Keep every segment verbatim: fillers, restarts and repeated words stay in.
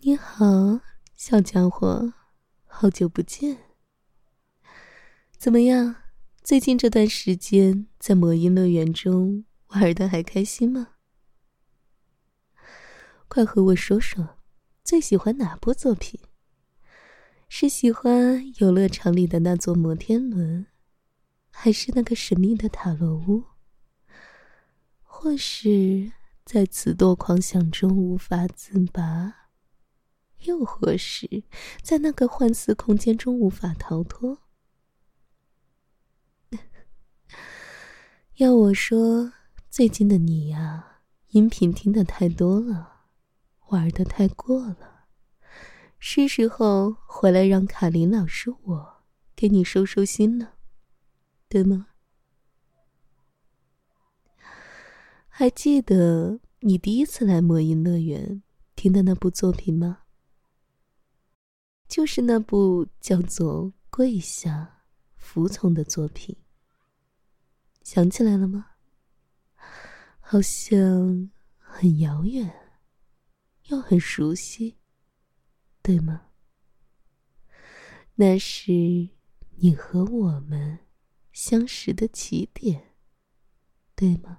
你好，小家伙，好久不见。怎么样？最近这段时间在魔音乐园中玩得还开心吗？快和我说说，最喜欢哪部作品？是喜欢游乐场里的那座摩天轮，还是那个神秘的塔罗屋？或是在此多狂想中无法自拔？又或是在那个幻似空间中无法逃脱？要我说，最近的你呀，音频听得太多了，玩得太过了，是时候回来让卡琳老师我给你收收心了，对吗？还记得你第一次来魔音乐园听的那部作品吗？就是那部叫做《跪下服从》的作品，想起来了吗？好像很遥远，又很熟悉，对吗？那是你和我们相识的起点，对吗？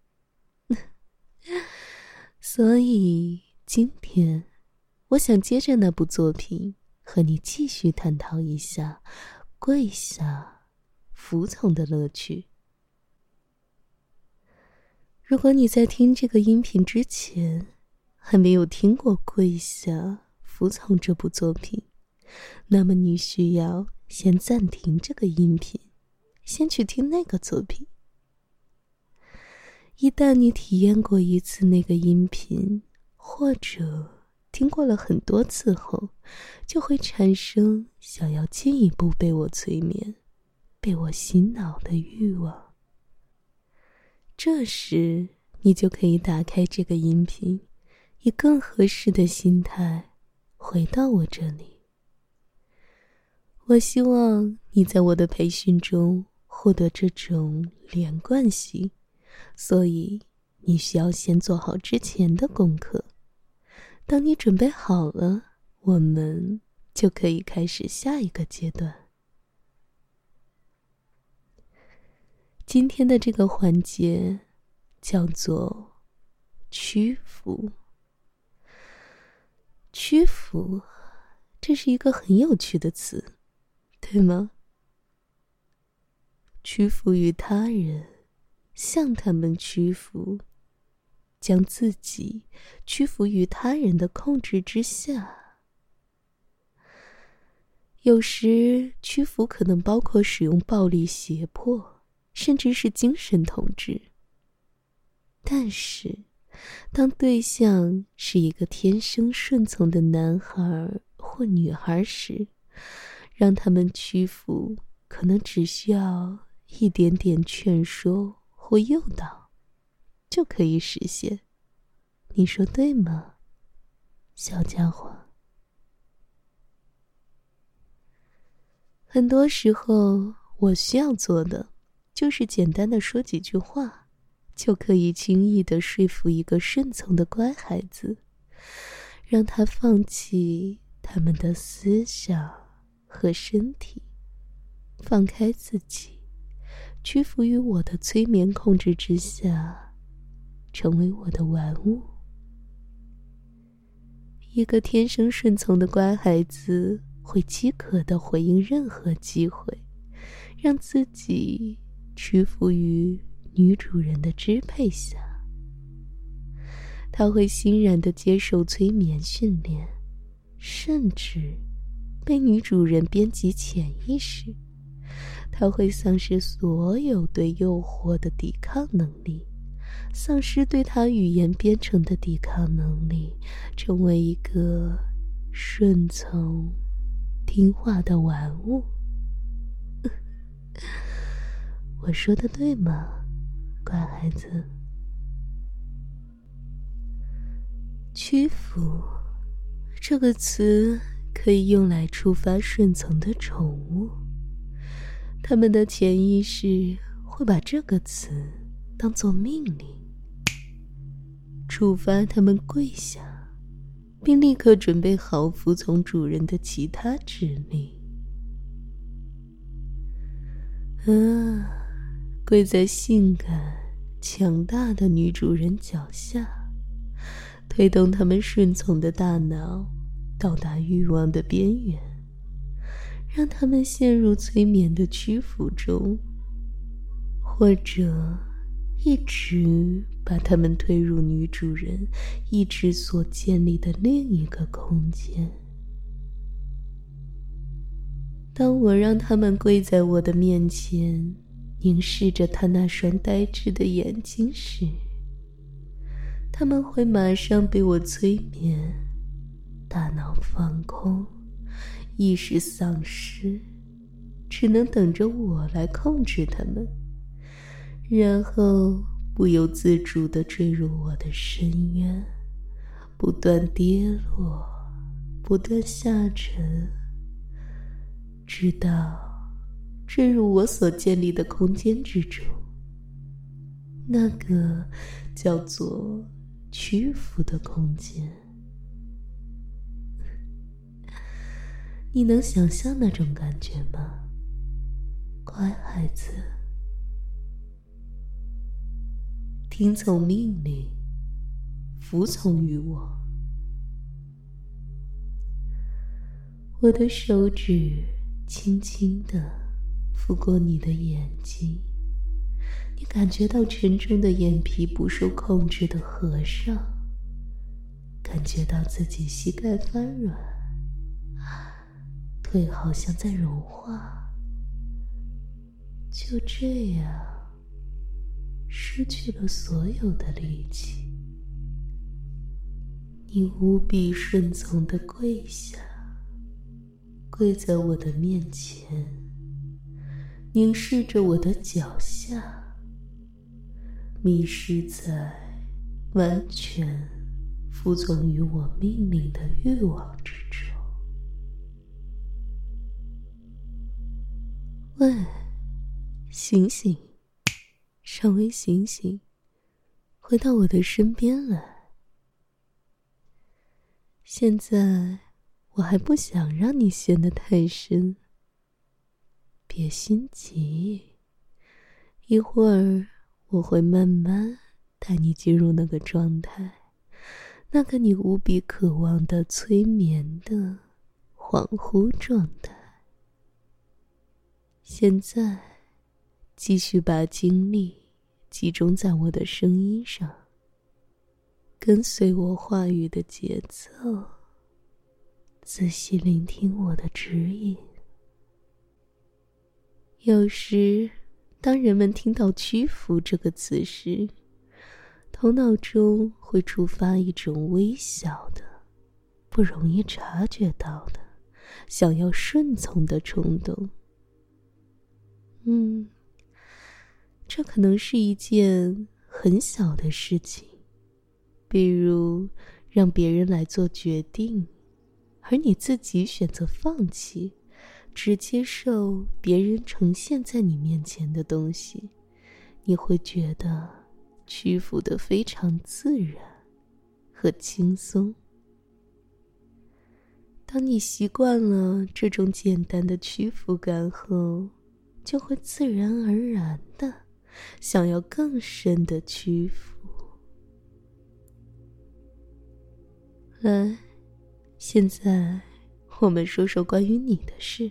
所以今天我想接着那部作品和你继续探讨一下跪下服从的乐趣。如果你在听这个音频之前还没有听过《跪下服从》这部作品，那么你需要先暂停这个音频，先去听那个作品。一旦你体验过一次那个音频，或者听过了很多次后，就会产生想要进一步被我催眠、被我洗脑的欲望。这时你就可以打开这个音频，以更合适的心态回到我这里。我希望你在我的培训中获得这种连贯性，所以你需要先做好之前的功课。当你准备好了，我们就可以开始下一个阶段。今天的这个环节叫做屈服。屈服，这是一个很有趣的词，对吗？屈服于他人，向他们屈服，将自己屈服于他人的控制之下。有时屈服可能包括使用暴力胁迫，甚至是精神统治。但是当对象是一个天生顺从的男孩或女孩时，让他们屈服可能只需要一点点劝说或诱导就可以实现。你说对吗，小家伙？很多时候我需要做的就是简单的说几句话，就可以轻易地说服一个顺从的乖孩子，让他放弃他们的思想和身体，放开自己，屈服于我的催眠控制之下，成为我的玩物。一个天生顺从的乖孩子会饥渴地回应任何机会，让自己屈服于女主人的支配下。他会欣然地接受催眠训练，甚至被女主人编辑潜意识。他会丧失所有对诱惑的抵抗能力，丧失对他语言编程的抵抗能力，成为一个顺从听话的玩物。我说的对吗，乖孩子？屈服这个词可以用来触发顺从的宠物，他们的潜意识会把这个词当作命令，触发他们跪下， 并立刻准备好服从主人的其他指令。啊，跪在性感强大的女主人脚下，推动他们顺从的大脑到达欲望的边缘，让他们陷入催眠的屈服中，或者一直把他们推入女主人意志所建立的另一个空间。当我让他们跪在我的面前，凝视着他那双呆滞的眼睛时，他们会马上被我催眠，大脑放空，意识丧失，只能等着我来控制他们，然后不由自主地坠入我的深渊，不断跌落，不断下沉，直到坠入我所建立的空间之中，那个叫做屈服的空间。你能想象那种感觉吗，乖孩子？听从命令，服从于我。我的手指轻轻地拂过你的眼睛，你感觉到沉重的眼皮不受控制地合上，感觉到自己膝盖发软，腿好像在融化，就这样失去了所有的力气。你无比顺从地跪下，跪在我的面前，凝视着我的脚下，迷失在完全服从于我命令的欲望之中。喂，醒醒，稍微醒醒，回到我的身边来。现在我还不想让你陷得太深，别心急，一会儿我会慢慢带你进入那个状态，那个你无比渴望的催眠的恍惚状态。现在继续把精力集中在我的声音上，跟随我话语的节奏，仔细聆听我的指引。有时当人们听到屈服这个词时，头脑中会触发一种微小的不容易察觉到的想要顺从的冲动。嗯，这可能是一件很小的事情，比如让别人来做决定，而你自己选择放弃，只接受别人呈现在你面前的东西，你会觉得屈服得非常自然和轻松。当你习惯了这种简单的屈服感后，就会自然而然地想要更深的屈服。来，现在我们说说关于你的事。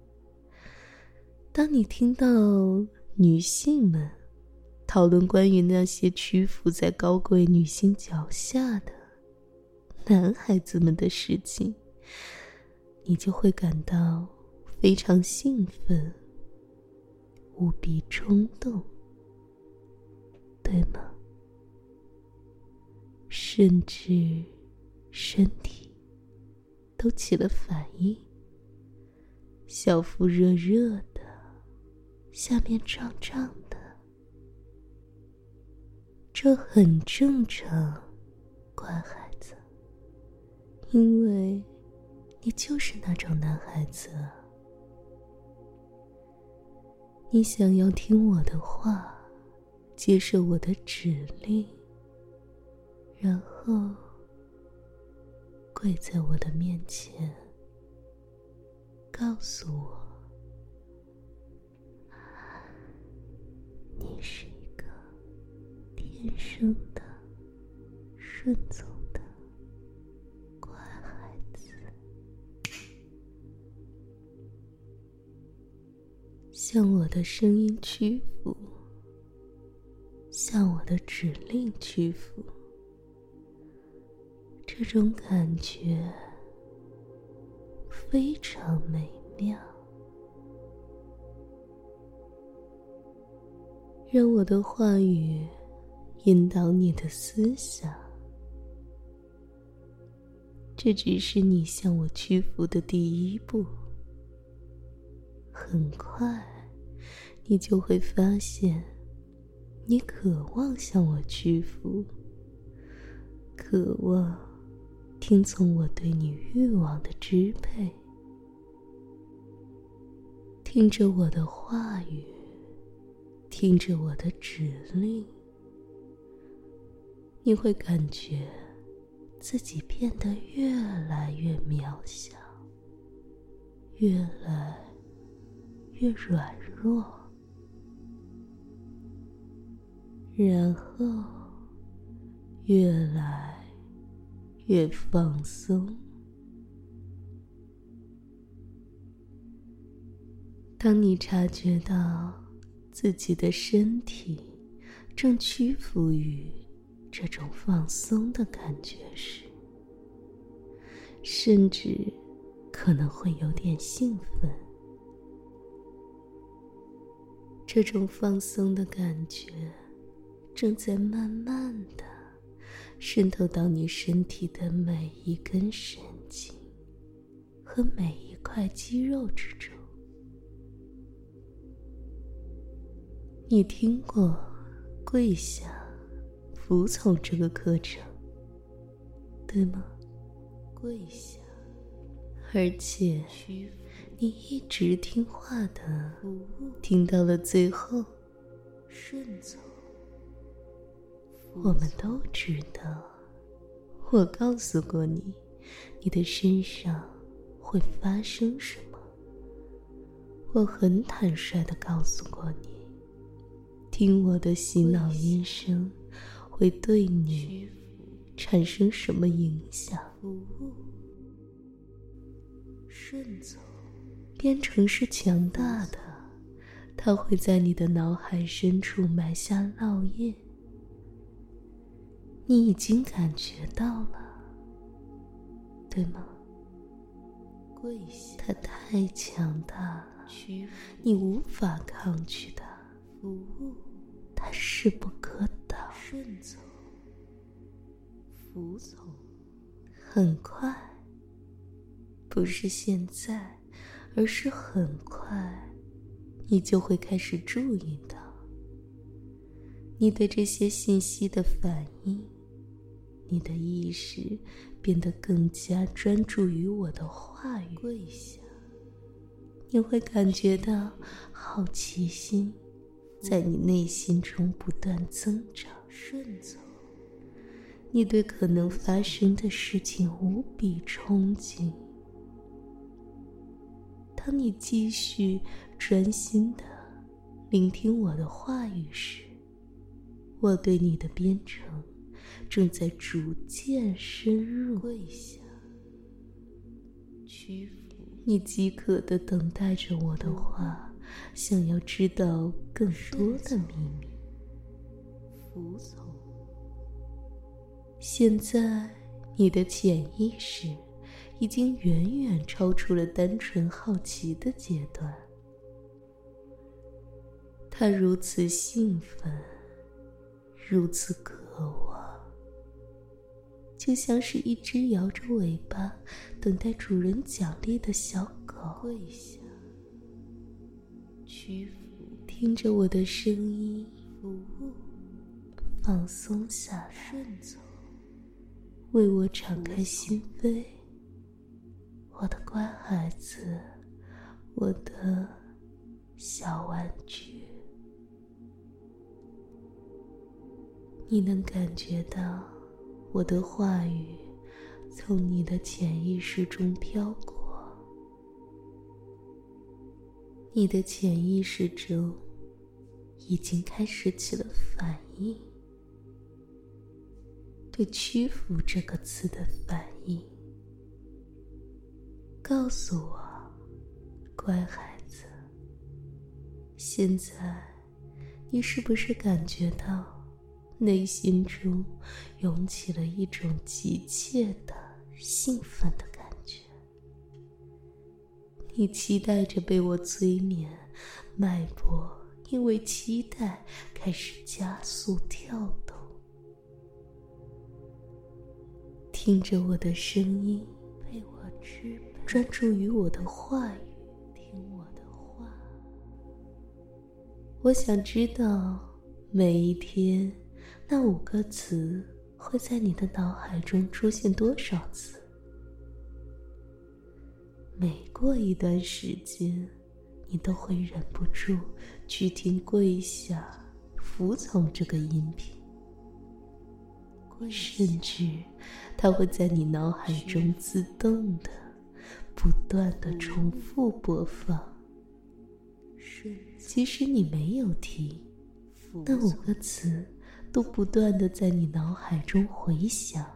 当你听到女性们讨论关于那些屈服在高贵女性脚下的男孩子们的事情，你就会感到非常兴奋，无比冲动，对吗？甚至身体都起了反应，小腹热热的，下面胀胀的。这很正常，乖孩子，因为你就是那种男孩子啊。你想要听我的话，接受我的指令，然后跪在我的面前，告诉我，你是一个天生的顺从的乖孩子。向我的声音屈服，向我的指令屈服，这种感觉非常美妙。让我的话语引导你的思想，这只是你向我屈服的第一步。很快，你就会发现，你渴望向我屈服，渴望听从我对你欲望的支配。听着我的话语，听着我的指令，你会感觉自己变得越来越渺小，越来越软弱，然后越来越放松。当你察觉到自己的身体正屈服于这种放松的感觉时，甚至可能会有点兴奋。这种放松的感觉正在慢慢地渗透到你身体的每一根神经和每一块肌肉之中。你听过跪下服从这个课程，对吗？跪下，而且你一直听话的听到了最后，顺从。我们都知道，我告诉过你，你的身上会发生什么。我很坦率地告诉过你，听我的洗脑音声会对你产生什么影响。顺从，编程是强大的，它会在你的脑海深处埋下烙印。你已经感觉到了，对吗？跪下，它太强大了，你无法抗拒它，它势不可挡。顺从，服从，很快，不是现在，而是很快，你就会开始注意到你对这些信息的反应。你的意识变得更加专注于我的话语。跪下，你会感觉到好奇心在你内心中不断增长。顺从，你对可能发生的事情无比憧憬。当你继续专心地聆听我的话语时，我对你的编程正在逐渐深入。跪下，屈服，你饥渴地等待着我的话，想要知道更多的秘密。服从，现在你的潜意识已经远远超出了单纯好奇的阶段，它如此兴奋，如此渴望，就像是一只摇着尾巴等待主人奖励的小狗。跪下，屈服，听着我的声音，服务，放松下来，顺从，为我敞开心扉，我的乖孩子，我的小玩具。你能感觉到我的话语从你的潜意识中飘过。你的潜意识中已经开始起了反应，对屈服这个词的反应。告诉我，乖孩子，现在你是不是感觉到内心中涌起了一种急切的兴奋的感觉？你期待着被我催眠，脉搏因为期待开始加速跳动。听着我的声音，被我支配，专注于我的话语，听我的话。我想知道每一天那五个词会在你的脑海中出现多少次。每过一段时间，你都会忍不住去听跪下服从这个音频，甚至它会在你脑海中自动的不断的重复播放。即使你没有听，那五个词都不断的在你脑海中回响。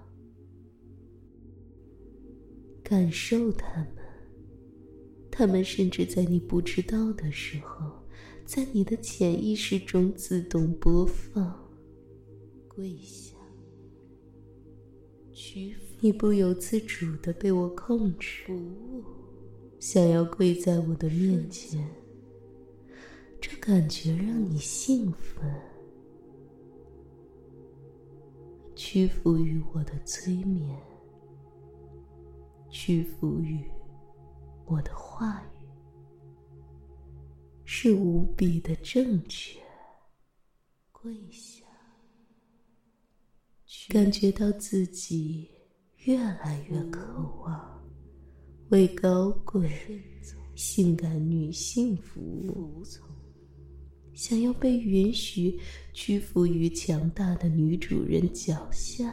感受它们，它们甚至在你不知道的时候，在你的潜意识中自动播放。跪下，屈服，你不由自主地被我控制，想要跪在我的面前。这感觉让你兴奋，屈服于我的催眠，屈服于我的话语，是无比的正确。跪下，感觉到自己越来越渴望为高贵性感女性服务，想要被允许屈服于强大的女主人脚下。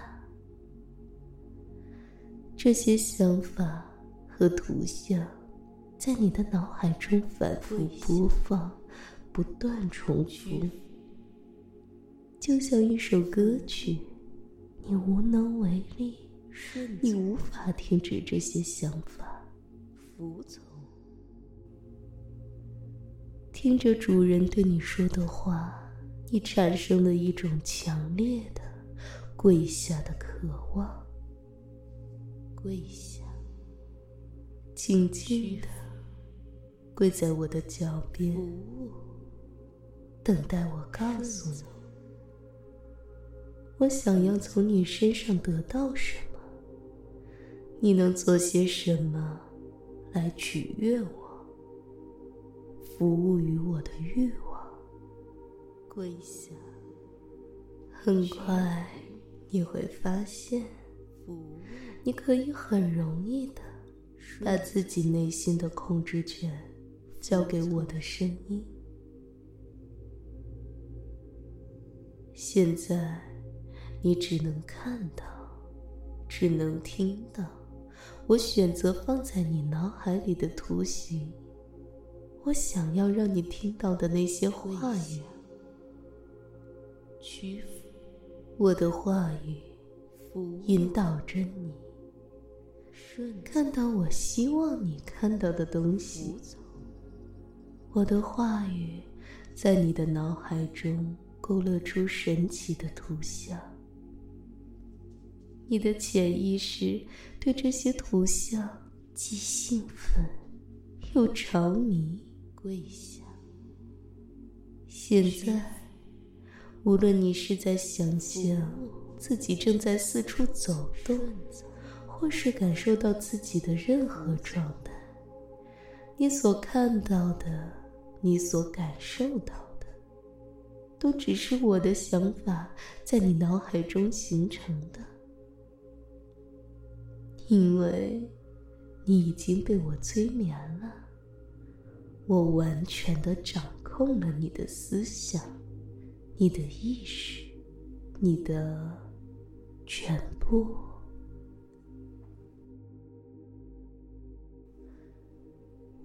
这些想法和图像在你的脑海中反复播放，不断重复，就像一首歌曲，你无能为力，你无法停止这些想法，服从。听着主人对你说的话，你产生了一种强烈的跪下的渴望。跪下，静静的跪在我的脚边，等待我告诉你，我想要从你身上得到什么，你能做些什么来取悦我，服务于我的欲望。跪下，很快你会发现，你可以很容易的把自己内心的控制权交给我的声音。现在你只能看到，只能听到我选择放在你脑海里的图形，我想要让你听到的那些话语。屈服，我的话语引导着你看到我希望你看到的东西。我的话语在你的脑海中勾勒出神奇的图像，你的潜意识对这些图像既兴奋又着迷。跪下，现在无论你是在想象自己正在四处走动，或是感受到自己的任何状态，你所看到的，你所感受到的，都只是我的想法在你脑海中形成的。因为你已经被我催眠了，我完全地掌控了你的思想，你的意识，你的全部。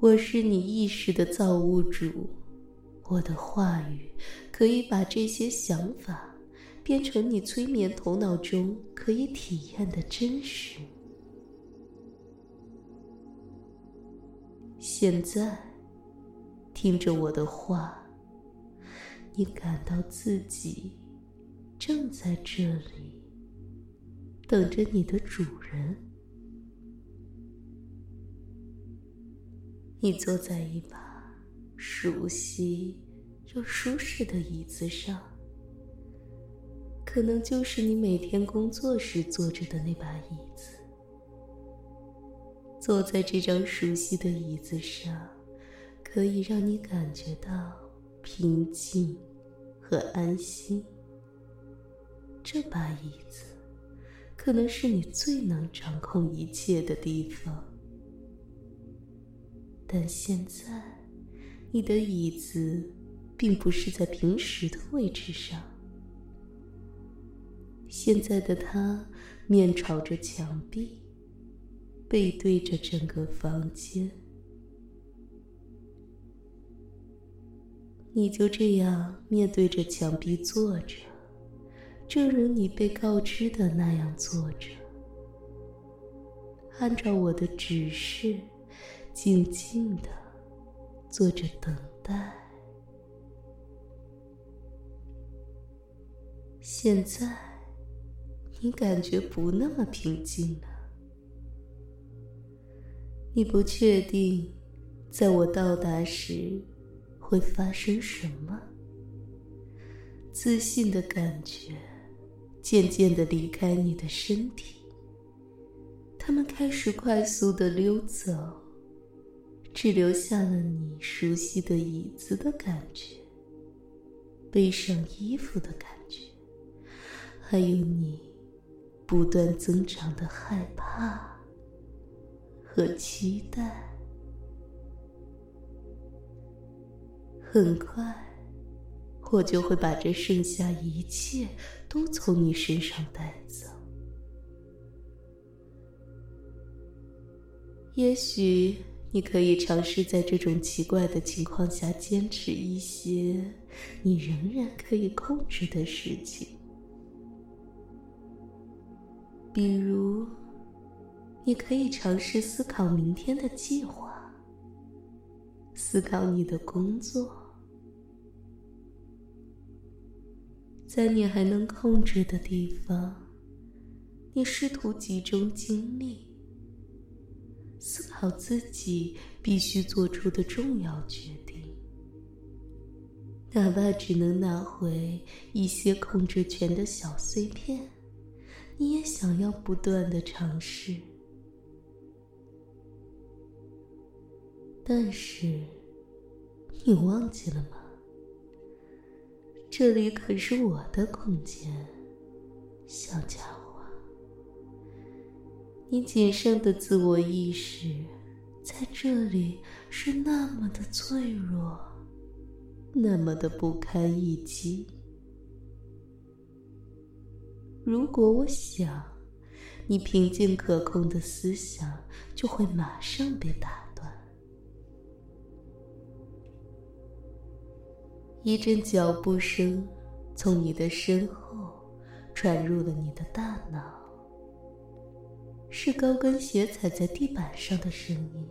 我是你意识的造物主，我的话语可以把这些想法变成你催眠头脑中可以体验的真实。现在，听着我的话，你感到自己正在这里，等着你的主人。你坐在一把熟悉又舒适的椅子上，可能就是你每天工作时坐着的那把椅子。坐在这张熟悉的椅子上，可以让你感觉到平静和安心。这把椅子可能是你最能掌控一切的地方。但现在，你的椅子并不是在平时的位置上。现在的它面朝着墙壁，背对着整个房间。你就这样面对着墙壁坐着，正如你被告知的那样坐着，按照我的指示静静地坐着等待。现在你感觉不那么平静了，你不确定在我到达时会发生什么。自信的感觉渐渐地离开你的身体，它们开始快速地溜走，只留下了你熟悉的椅子的感觉，背上衣服的感觉，还有你不断增长的害怕和期待。很快，我就会把这剩下一切都从你身上带走。也许你可以尝试在这种奇怪的情况下坚持一些你仍然可以控制的事情，比如你可以尝试思考明天的计划，思考你的工作。在你还能控制的地方，你试图集中精力，思考自己必须做出的重要决定，哪怕只能拿回一些控制权的小碎片，你也想要不断地尝试。但是，你忘记了吗？这里可是我的空间，小家伙。你仅剩的自我意识在这里是那么的脆弱，那么的不堪一击。如果我想，你平静可控的思想就会马上被打断。一阵脚步声从你的身后传入了你的大脑，是高跟鞋踩在地板上的声音。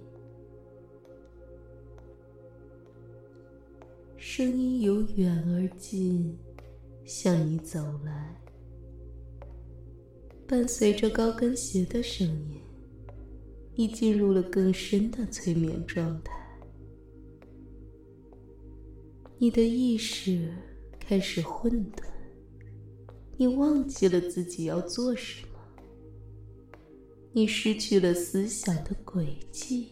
声音由远而近向你走来，伴随着高跟鞋的声音，你进入了更深的催眠状态。你的意识开始混沌，你忘记了自己要做什么，你失去了思想的轨迹。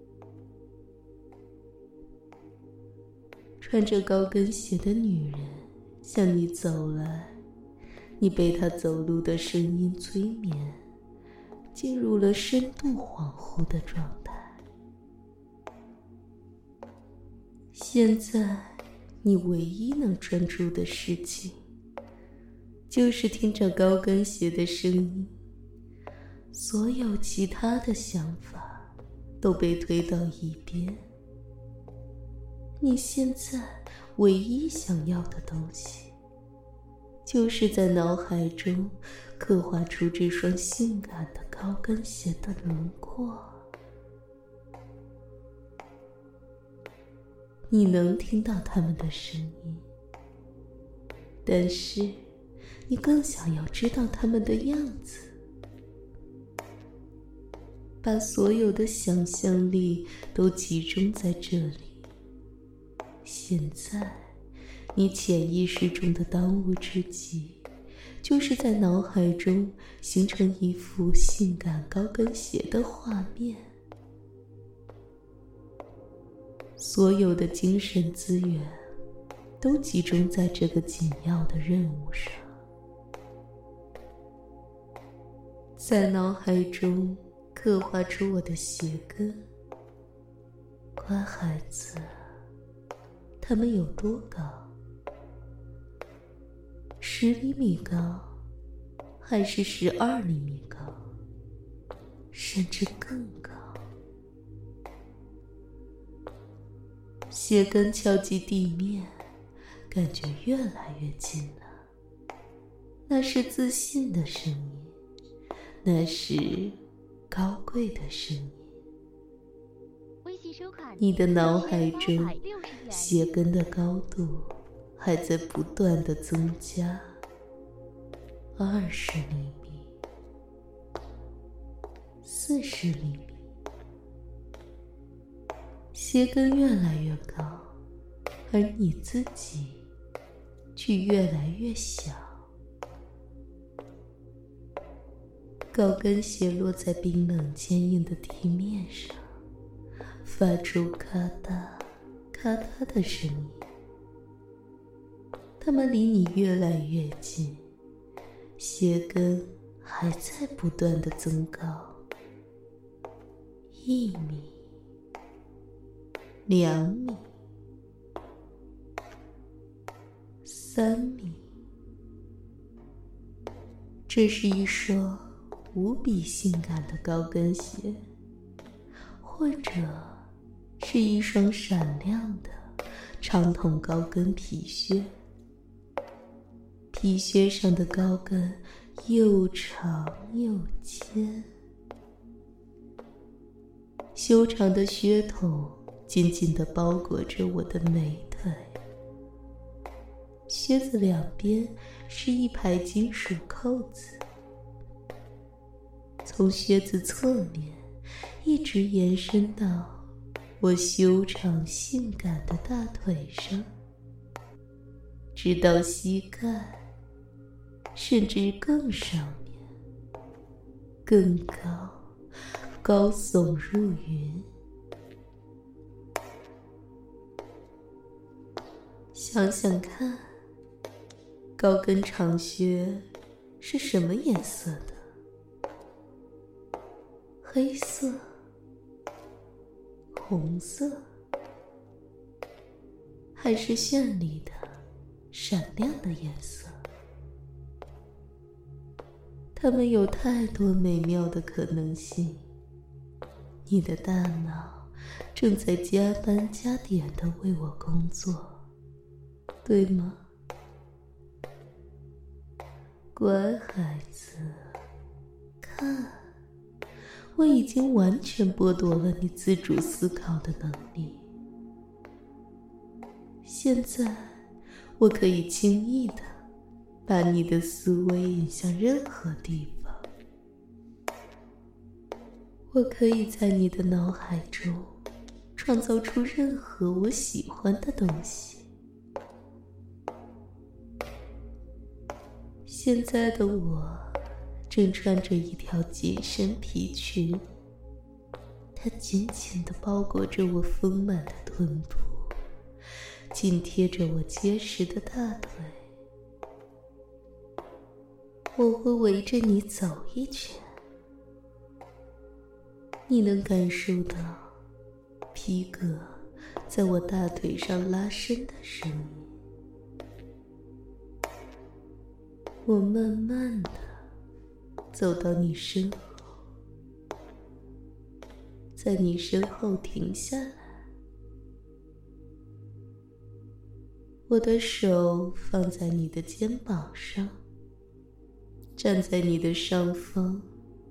穿着高跟鞋的女人向你走来，你被她走路的声音催眠，进入了深度恍惚的状态。现在你唯一能专注的事情，就是听着高跟鞋的声音，所有其他的想法都被推到一边。 你现在唯一想要的东西，就是在脑海中刻画出这双性感的高跟鞋的轮廓。你能听到它们的声音，但是你更想要知道它们的样子。把所有的想象力都集中在这里。现在，你潜意识中的当务之急，就是在脑海中形成一幅性感高跟鞋的画面。所有的精神资源都集中在这个紧要的任务上。在脑海中刻画出我的鞋跟。乖孩子，它们有多高？十厘米高，还是十二厘米高，甚至更高？鞋跟敲击地面，感觉越来越近了。那是自信的声音，那是高贵的声音。你的脑海中，鞋跟的高度还在不断的增加。二十厘米，四十厘米，鞋跟越来越高，而你自己却越来越小。高跟鞋落在冰冷坚硬的地面上，发出咔嗒咔嗒的声音。它们离你越来越近，鞋跟还在不断的增高。一米，两米，三米。这是一双无比性感的高跟鞋，或者是一双闪亮的长筒高跟皮靴。皮靴上的高跟又长又尖，修长的靴筒紧紧地包裹着我的美腿。靴子两边是一排金属扣子，从靴子侧面一直延伸到我修长性感的大腿上，直到膝盖，甚至更上面，更高，高耸入云。想想看，高跟长靴是什么颜色的？黑色、红色，还是绚丽的、闪亮的颜色？它们有太多美妙的可能性。你的大脑正在加班加点地为我工作，对吗？乖孩子，看，我已经完全剥夺了你自主思考的能力。现在，我可以轻易地把你的思维引向任何地方。我可以在你的脑海中创造出任何我喜欢的东西。现在的我正穿着一条紧身皮裙，它紧紧地包裹着我丰满的臀部，紧贴着我结实的大腿。我会围着你走一圈，你能感受到皮革在我大腿上拉伸的声音。我慢慢地走到你身后，在你身后停下来。 我的手放在你的肩膀上，站在你的上方，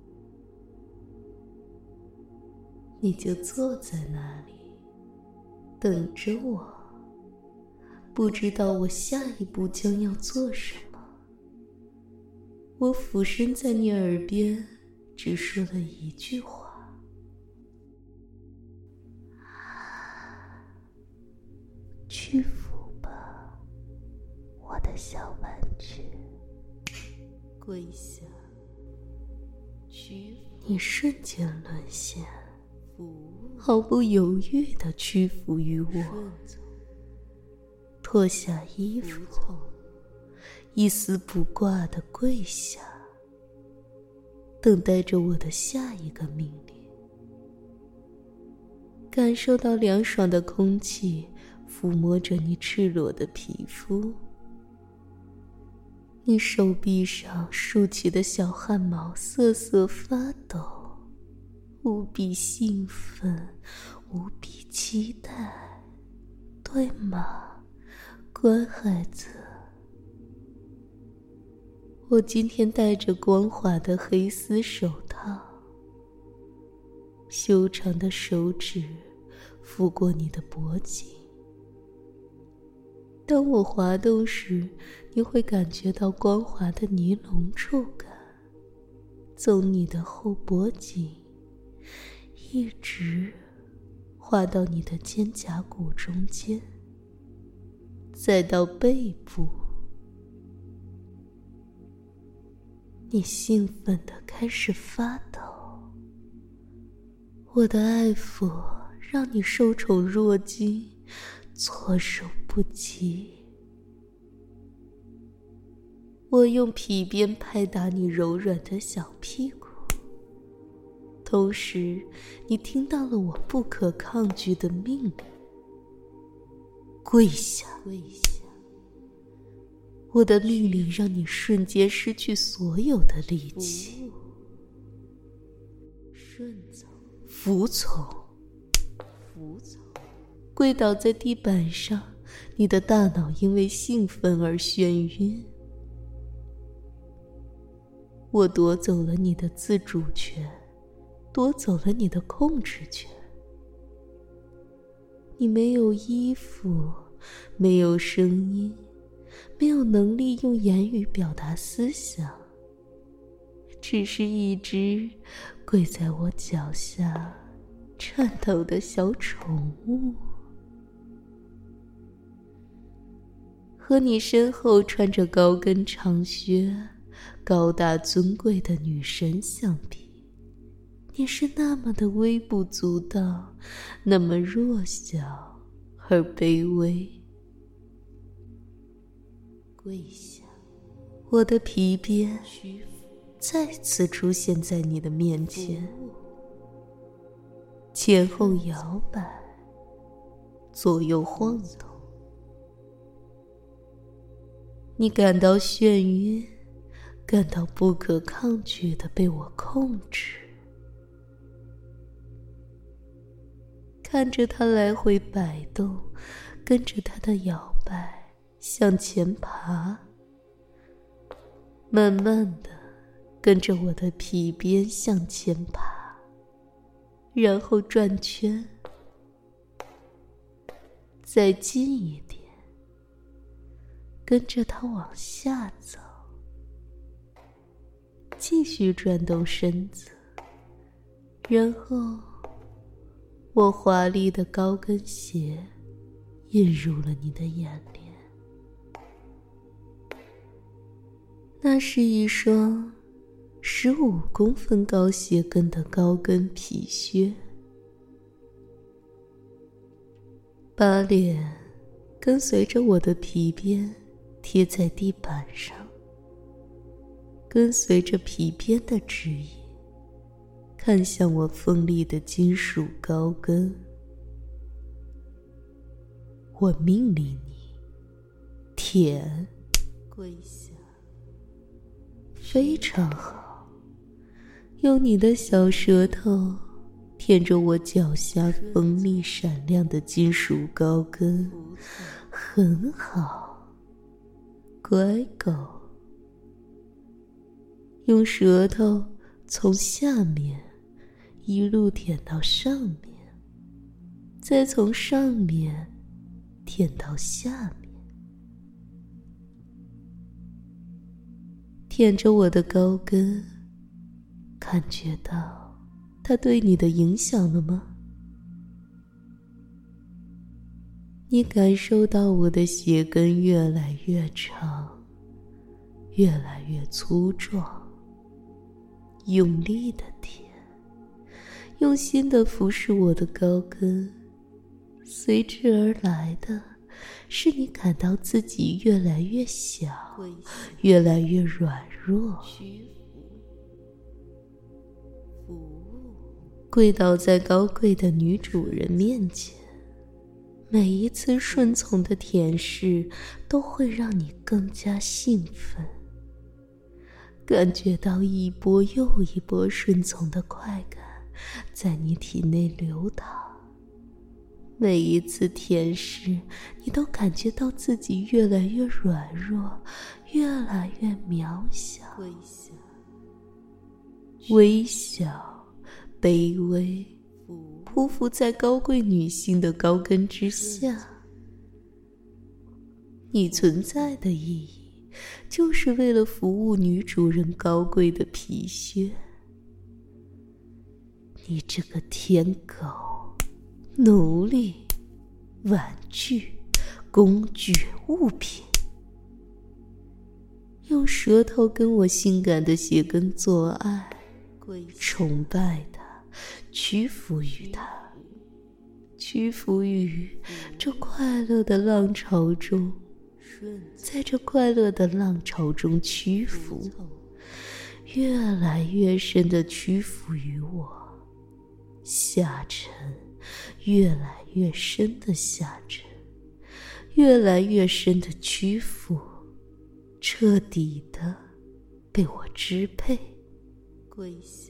你就坐在那里，等着我。不知道我下一步将要做什么。我俯身在你耳边，只说了一句话：屈服吧，我的小玩具。跪下，屈服。你瞬间沦陷，毫不犹豫地屈服于我，脱下衣服，一丝不挂地跪下，等待着我的下一个命令。感受到凉爽的空气抚摸着你赤裸的皮肤，你手臂上竖起的小汗毛瑟瑟发抖，无比兴奋，无比期待，对吗，乖孩子？我今天戴着光滑的黑丝手套，修长的手指拂过你的脖颈。当我滑动时，你会感觉到光滑的尼龙触感，从你的后脖颈一直滑到你的肩胛骨中间，再到背部。你兴奋地开始发抖，我的爱抚让你受宠若惊，措手不及。我用皮鞭拍打你柔软的小屁股，同时你听到了我不可抗拒的命令：跪下，跪下。我的命令让你瞬间失去所有的力气，顺从，服从，服从。跪倒在地板上，你的大脑因为兴奋而眩晕。我夺走了你的自主权，夺走了你的控制权。你没有衣服，没有声音，没有能力用言语表达思想，只是一只跪在我脚下颤抖的小宠物。和你身后穿着高跟长靴、高大尊贵的女神相比，你是那么的微不足道，那么弱小而卑微。跪下，我的皮鞭再次出现在你的面前，前后摇摆，左右晃动。你感到眩晕，感到不可抗拒地被我控制。看着它来回摆动，跟着它的摇摆向前爬，慢慢地跟着我的皮鞭向前爬，然后转圈，再近一点，跟着它往下走，继续转动身子，然后我华丽的高跟鞋映入了你的眼帘。那是一双十五公分高鞋跟的高跟皮靴，把脸跟随着我的皮鞭贴在地板上，跟随着皮鞭的指引，看向我锋利的金属高跟。我命令你舔，跪下。非常好，用你的小舌头舔着我脚下锋利闪亮的金属高跟， 很好，乖狗。用舌头从下面一路舔到上面，再从上面舔到下面，舔着我的高跟，感觉到它对你的影响了吗？你感受到我的鞋跟越来越长，越来越粗壮，用力的舔，用心的服侍我的高跟，随之而来的是你感到自己越来越小，越来越软弱，跪倒在高贵的女主人面前。每一次顺从的舔舐都会让你更加兴奋，感觉到一波又一波顺从的快感在你体内流淌。每一次舔舐，你都感觉到自己越来越软弱，越来越渺小，微小，卑微，匍匐在高贵女性的高跟之下。你存在的意义，就是为了服务女主人高贵的皮靴。你这个舔狗，奴隶，玩具，工具，物品，用舌头跟我性感的鞋跟做爱，崇拜它，屈服于它，屈服于这快乐的浪潮中，在这快乐的浪潮中屈服，越来越深的屈服于我，下沉，越来越深的下沉，越来越深的屈服，彻底的被我支配。跪下，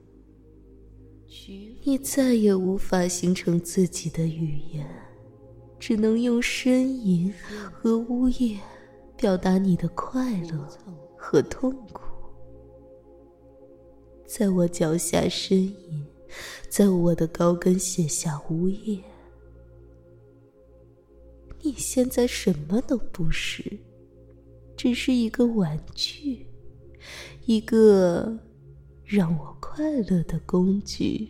你再也无法形成自己的语言，只能用呻吟和呜咽表达你的快乐和痛苦。在我脚下呻吟，在我的高跟鞋下呜咽。你现在什么都不是，只是一个玩具，一个让我快乐的工具。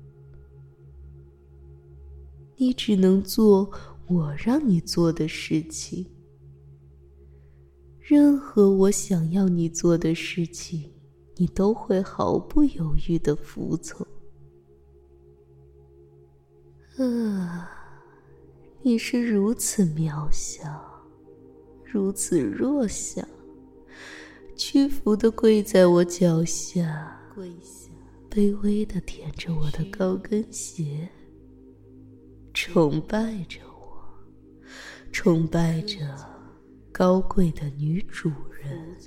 你只能做我让你做的事情，任何我想要你做的事情，你都会毫不犹豫地服从。啊，你是如此渺小，如此弱小，屈服地跪在我脚下，卑微地舔着我的高跟鞋，崇拜着我，崇拜着高贵的女主人。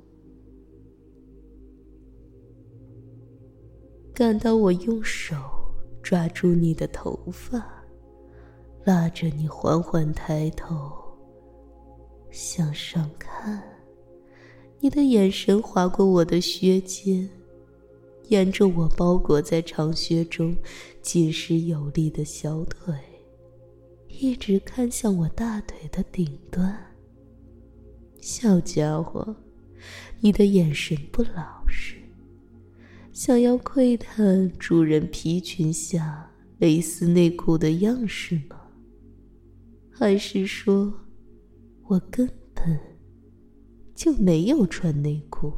感到我用手抓住你的头发，拉着你缓缓抬头向上看，你的眼神划过我的靴尖，沿着我包裹在长靴中紧实有力的小腿，一直看向我大腿的顶端。小家伙，你的眼神不老实，想要窥探主人皮裙下蕾丝内裤的样式吗？还是说我根本就没有穿内裤？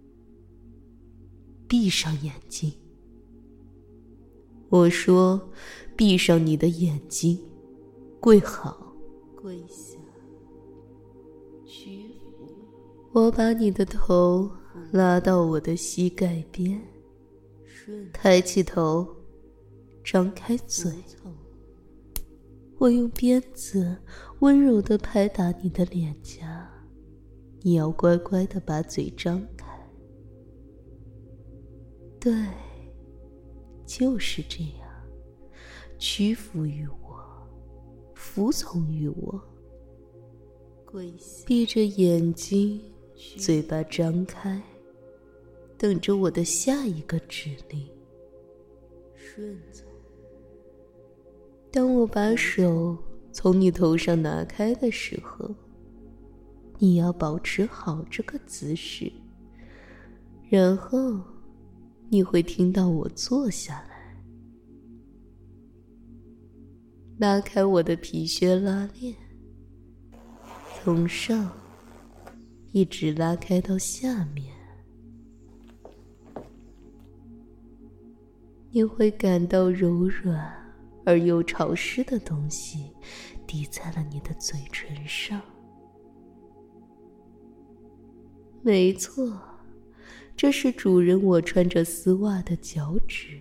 闭上眼睛。我说，闭上你的眼睛，跪好，跪下，屈服。我把你的头拉到我的膝盖边，抬起头，张开嘴。我用鞭子温柔地拍打你的脸颊，你要乖乖地把嘴张开。对，就是这样，屈服于我，服从于我， 闭着眼睛，嘴巴张开，等着我的下一个指令。顺从。当我把手从你头上拿开的时候，你要保持好这个姿势，然后你会听到我坐下来，拉开我的皮靴拉链，从上一直拉开到下面，你会感到柔软而又潮湿的东西滴在了你的嘴唇上。没错，这是主人我穿着丝袜的脚趾。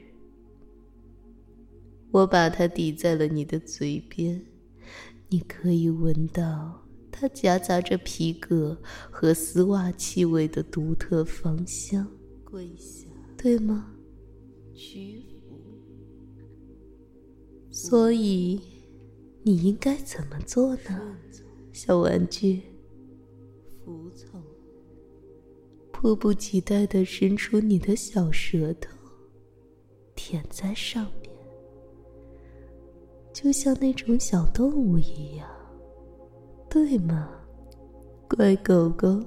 我把它抵在了你的嘴边，你可以闻到它夹杂着皮革和丝袜气味的独特芳香，对吗？屈服。所以你应该怎么做呢，小玩具？服从。迫不及待地伸出你的小舌头，舔在上面，就像那种小动物一样，对吗，乖狗狗？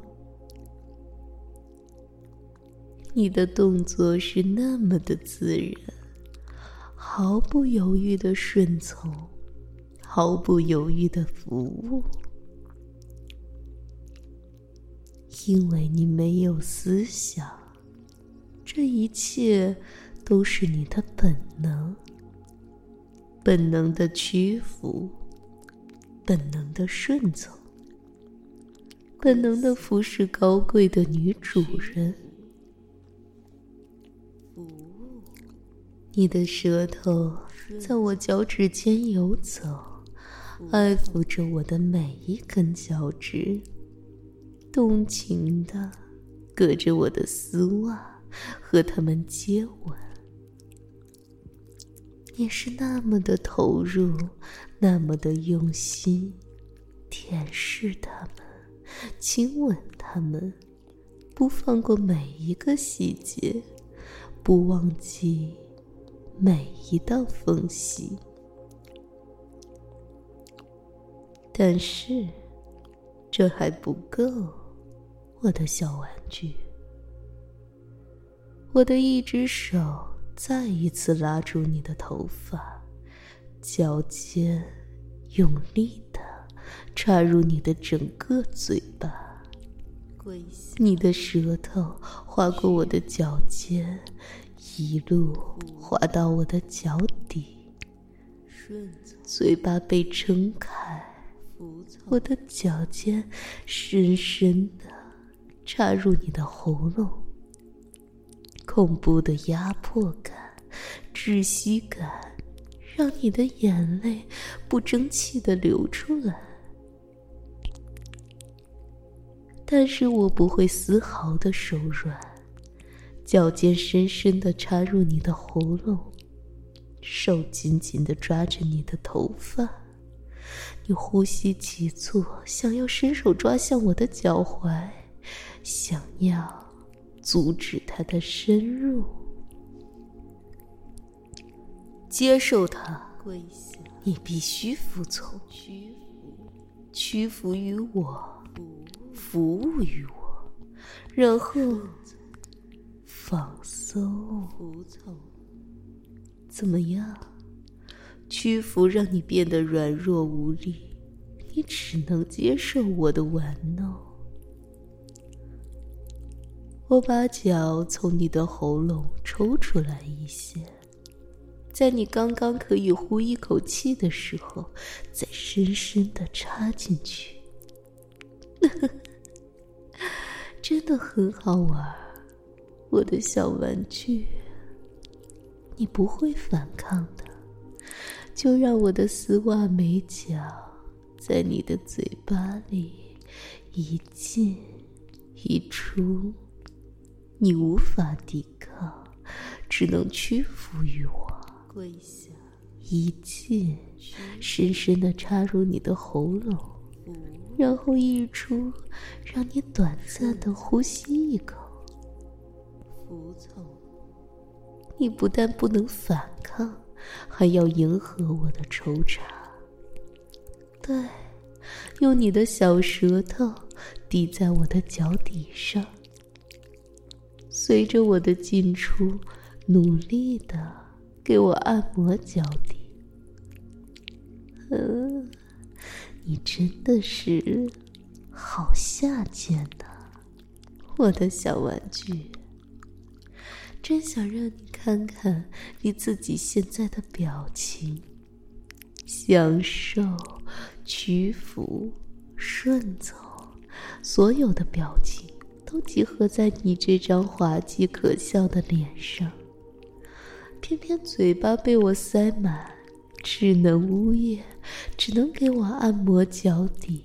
你的动作是那么的自然，毫不犹豫的顺从，毫不犹豫的服务。因为你没有思想，这一切都是你的本能，本能的屈服，本能的顺从，本能的服侍高贵的女主人。你的舌头在我脚趾间游走，爱抚着我的每一根脚趾，动情地隔着我的丝袜和它们接吻。你是那么的投入，那么的用心，舔舐它们，亲吻它们，不放过每一个细节，不忘记每一道缝隙。但是这还不够，我的小玩具。我的一只手再一次拉住你的头发，脚尖用力地插入你的整个嘴巴，你的舌头划过我的脚尖，一路滑到我的脚底，嘴巴被撑开，我的脚尖深深地插入你的喉咙，恐怖的压迫感，窒息感，让你的眼泪不争气地流出来。但是我不会丝毫的手软，脚尖深深地插入你的喉咙，手紧紧地抓着你的头发，你呼吸急促，想要伸手抓向我的脚踝，想要阻止它的深入。接受它，你必须服从，屈服于我，服务于我，然后放松。怎么样？屈服让你变得软弱无力，你只能接受我的玩弄。我把脚从你的喉咙抽出来一些，在你刚刚可以呼一口气的时候，再深深地插进去。真的很好玩，我的小玩具。你不会反抗的，就让我的丝袜美脚在你的嘴巴里一进一出，你无法抵抗，只能屈服于我。一进，深深地插入你的喉咙， 然后溢出，让你短暂的呼吸一口。服从。你不但不能反抗，还要迎合我的抽插。对，用你的小舌头抵在我的脚底上，随着我的进出，努力的给我按摩脚底。嗯，你真的是好下贱呐，我的小玩具。真想让你看看你自己现在的表情，享受、屈服、顺从，所有的表情都集合在你这张滑稽可笑的脸上。偏偏嘴巴被我塞满，只能呜咽，只能给我按摩脚底。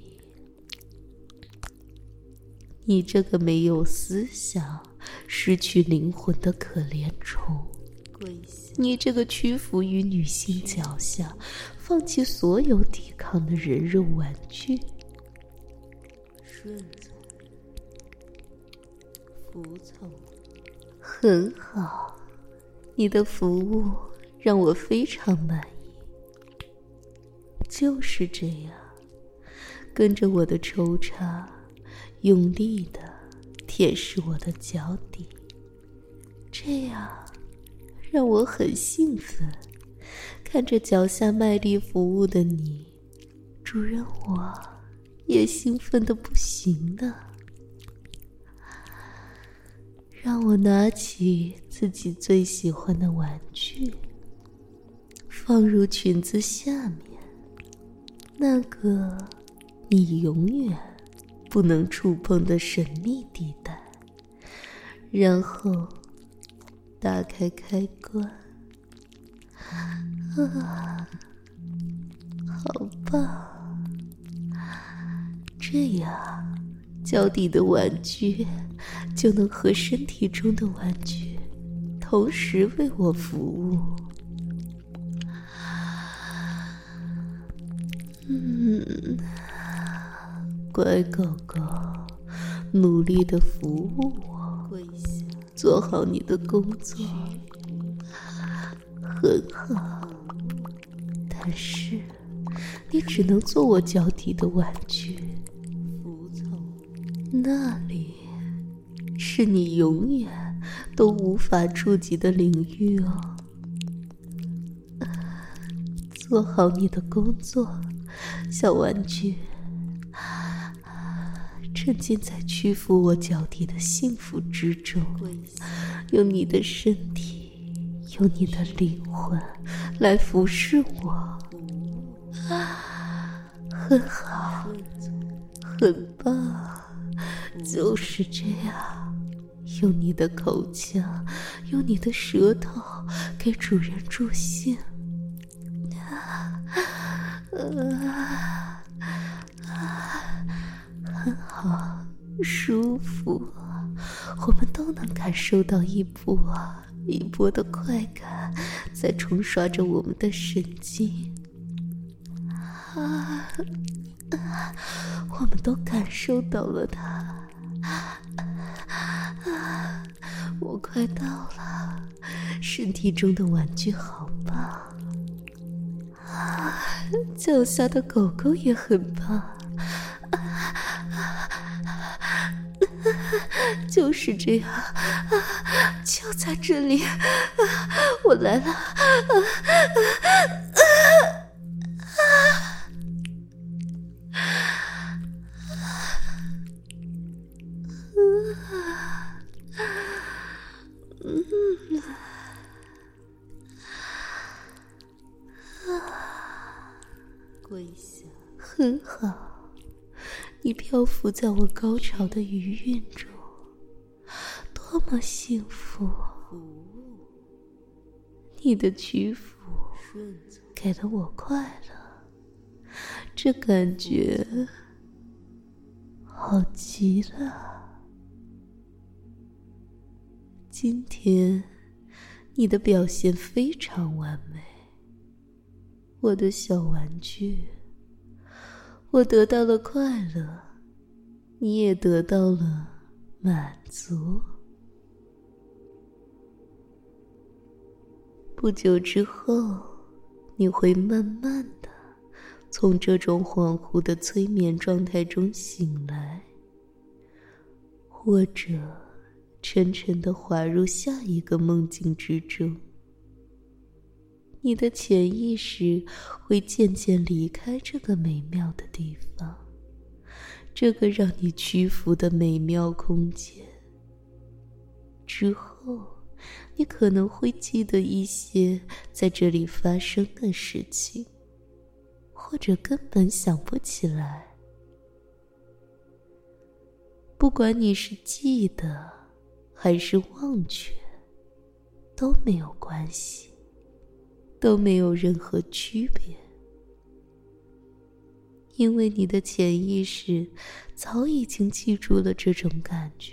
你这个没有思想、失去灵魂的可怜虫，你这个屈服于女性脚下、放弃所有抵抗的人肉玩具。顺从，服从，很好，你的服务让我非常满意。就是这样，跟着我的抽插，用力的舔舐我的脚底，这样让我很兴奋。看着脚下卖力服务的你，主人我也兴奋得不行呢。让我拿起自己最喜欢的玩具，放入裙子下面，那个你永远不能触碰的神秘地带，然后打开开关。啊，好棒！这样，脚底的玩具就能和身体中的玩具同时为我服务。嗯，乖狗狗，努力的服务我，做好你的工作，很好。但是，你只能做我脚底的玩具，那里是你永远都无法触及的领域哦。做好你的工作，小玩具，沉浸在屈服我脚底的幸福之中，用你的身体，用你的灵魂来服侍我。很好，很棒，就是这样。用你的口腔，用你的舌头给主人助兴。呃，很好，舒服，我们都能感受到一波一波的快感在冲刷着我们的神经。啊，我们都感受到了它。啊，我快到了，身体中的玩具好棒。啊，脚下的狗狗也很棒。就是这样，啊，就在这里，啊，我来了。啊跪下，很好，你漂浮在我高潮的余韵中，多么幸福！你的屈服给了我快乐，这感觉好极了。今天你的表现非常完美，我的小玩具， 我得到了快乐，你也得到了满足。不久之后，你会慢慢的从这种恍惚的催眠状态中醒来，或者沉沉地滑入下一个梦境之中。你的潜意识会渐渐离开这个美妙的地方，这个让你屈服的美妙空间。之后，你可能会记得一些在这里发生的事情，或者根本想不起来。不管你是记得还是忘却，都没有关系，都没有任何区别，因为你的潜意识早已经记住了这种感觉。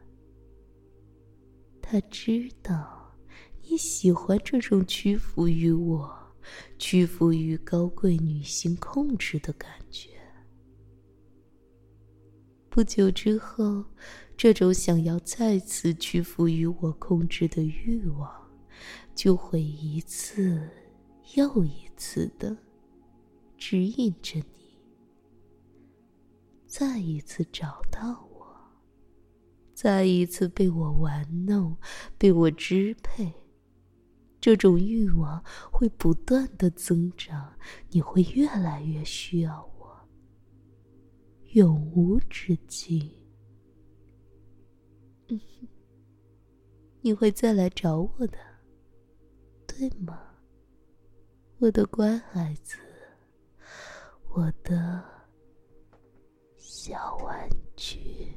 他知道你喜欢这种屈服于我、屈服于高贵女性控制的感觉。不久之后，这种想要再次屈服于我控制的欲望就会一次又一次地指引着你，再一次找到我，再一次被我玩弄，被我支配。这种欲望会不断地增长，你会越来越需要我，永无止境。嗯，你会再来找我的，对吗？我的乖孩子，我的小玩具。